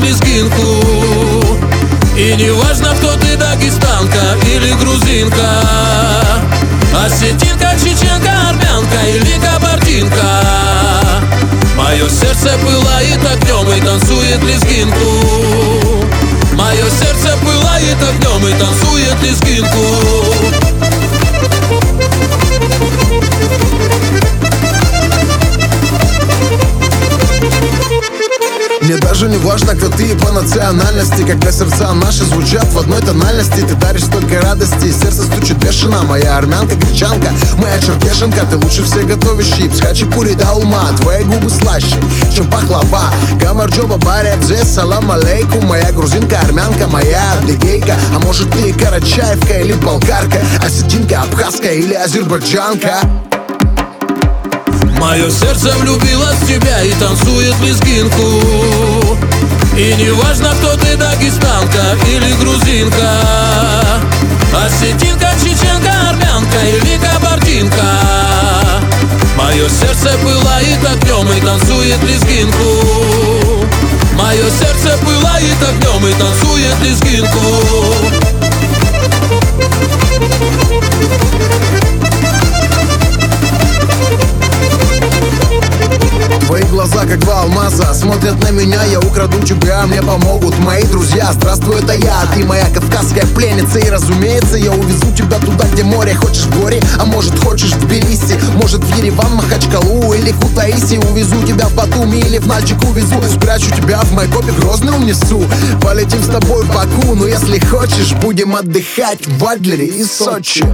лезгинку. И не важно, кто ты, дагестанка или грузинка, осетинка, чеченка, армянка или кабардинка. Мое сердце пылает огнем и танцует лезгинку. Мое сердце пылает огнем и танцует лезгинку. Мне даже не важно, кто ты по национальности, когда сердца наши звучат в одной тональности. Ты даришь столько радости, сердце стучит бешено. Моя армянка, гречанка, моя черкешенка. Ты лучше всех готовишь чипс, хачапури да ума. Твои губы слаще, чем пахлава. Гамарджоба барят здесь, салам алейкум. Моя грузинка, армянка, моя адыгейка. А может ты карачаевка или болгарка, осетинка, абхазка или азербайджанка. Мое сердце влюбилось в тебя и танцует лезгинку. И не важно, кто ты, дагестанка или грузинка, осетинка, чеченка, армянка или кабардинка. Мое сердце пылает огнем и танцует лезгинку. Мое сердце пылает огнем и танцует лезгинку. Твои глаза, как два алмаза, смотрят на меня, я украду тебя, мне помогут мои друзья. Здравствуй, это я, ты моя кавказская пленница. И разумеется, я увезу тебя туда, где море. Хочешь в горе, а может хочешь в Тбилиси, может в Ереван, Махачкалу или Кутаиси. Увезу тебя в Батуми или в Нальчик увезу. Спрячу тебя в Майкопе, Грозный унесу. Полетим с тобой в Баку, но если хочешь, будем отдыхать в Адлере и Сочи.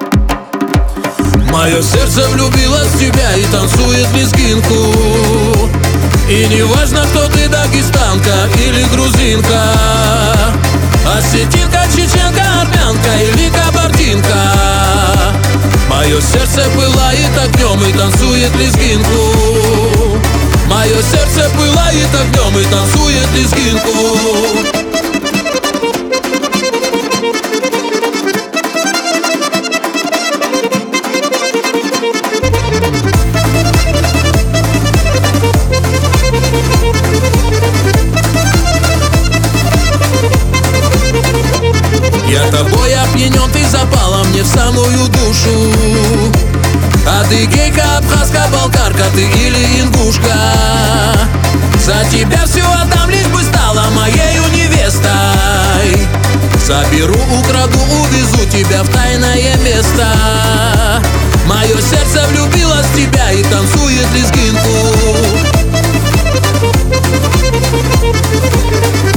Мое сердце влюбилось в тебя и танцует лезгинку. И не важно, кто ты, дагестанка или грузинка, осетинка, чеченка, армянка или кабардинка. Мое сердце пылает огнем и танцует лезгинку. Мое сердце пылает огнем и танцует лезгинку. Я тобой опьянен, ты запала мне в самую душу. Адыгейка, абхазка, болгарка, ты или ингушка. За тебя все отдам, лишь бы стала моею невестой. Заберу, украду, увезу тебя в тайное место. Мое сердце влюбилось в тебя и танцует лезгинку.